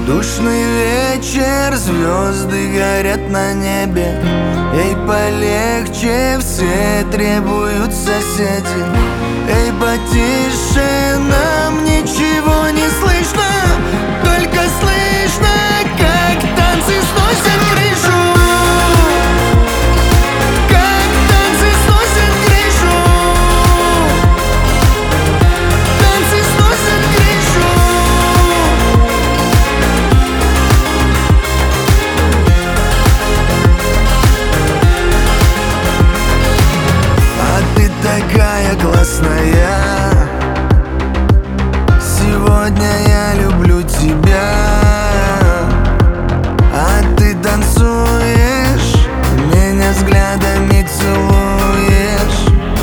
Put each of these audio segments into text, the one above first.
Душный вечер, звезды горят на небе. Эй, полегче, все требуют соседи. Эй, потише, нам ничего не слышно, только слышно, как танцы сносят крышу. Как танцы сносят крышу. Танцы сносят крышу. А ты такая классная. Сегодня я люблю тебя. А ты танцуешь, меня взглядами целуешь.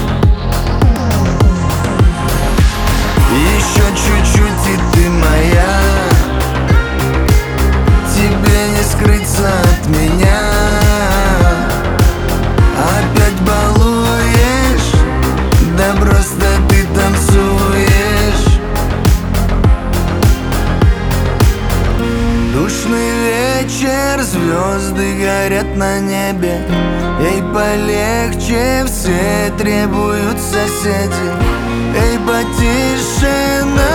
Еще чуть-чуть и ты моя. Тебе не скрыться от меня. Опять балуешь, да просто ты танцуешь. Душный вечер, звезды горят на небе. Эй, полегче, все требуют соседи. Эй, потише,